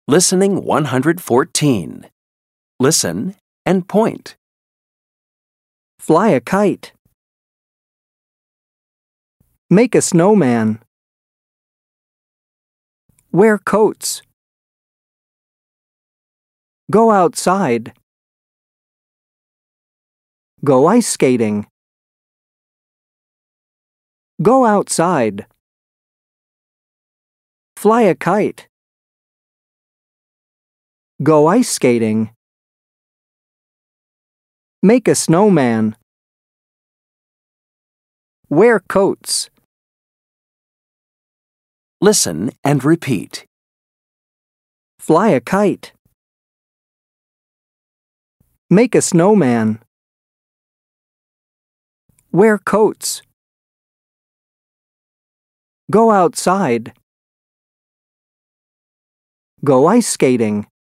Listening 114. Listen and point. Fly a kite. Make a snowman. Wear coats. Go outside. Go ice skating. Go outside. Fly a kite. Go ice skating. Make a snowman. Wear coats. Listen and repeat. Fly a kite. Make a snowman. Wear coats. Go outside. Go ice skating.